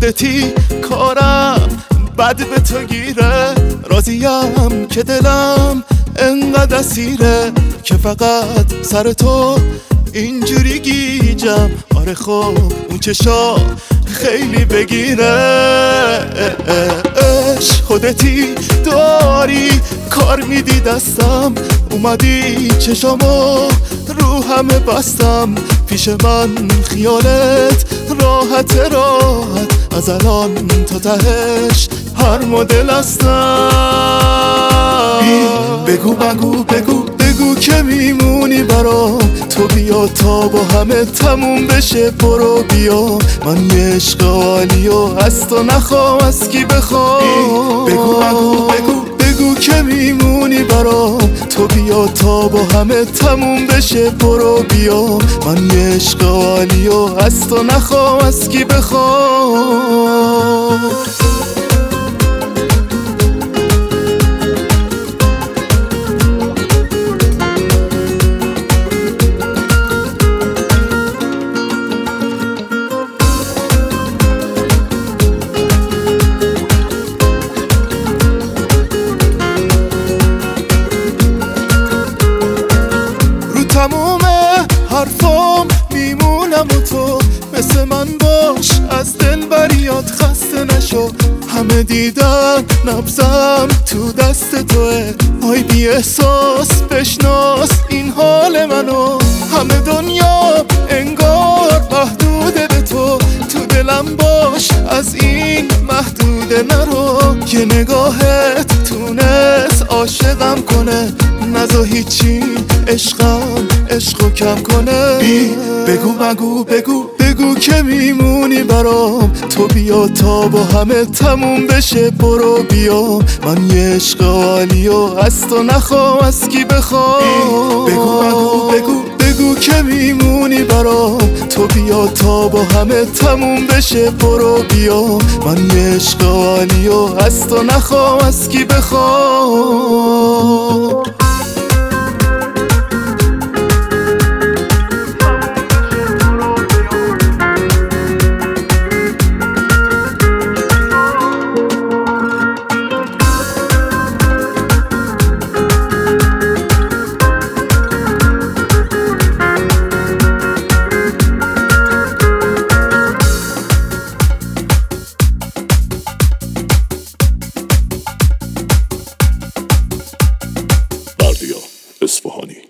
خودتی کارم بد به تو گیره، راضیم که دلم انقدر اسیره که فقط سر تو اینجوری گیجم. آره خب اون چشا خیلی بگیره. خودتی داری کار میدی دستم، اومدی چشامو رو همه بستم. پیش من خیالت راحت از الان تا تهش هر مدل هستم. بگو بگو بگو بگو که میمونی برام، تو بیا تا با همه تموم بشه. برو بیا من یه عشق عالی و هست و نخوام از کی بخوام. بگو بگو بگو بگو که میمونی برام، تو بیا تا با همه تموم بشه. برو بیا من یه عشق عالی و هست و نخوام از کی بخوام. تموم حرفام میمونم و تو مثل من باش، از دل بریاد خسته نشو. همه دیدن نبضم تو دست توه، آی بی احساس بشناس این حال منو. همه دنیا انگار محدوده به تو، تو دلم باش از این محدوده نرو. یه نگاهت تونست عاشقم کنه، نزا هیچی عشقو کم کنه. بگو بگو بگو بگو که میمونی برام، تو بیا تا با همه تموم بشه. برو بیا من یه عشق عالی و هست و نخوام از کی بخوام. بگو بگو بگو بگو که میمونی برام، تو بیا تا با همه تموم بشه. برو بیا من یه عشق عالی و هست و نخوام از کی بخوام. بردیا اصفهانی.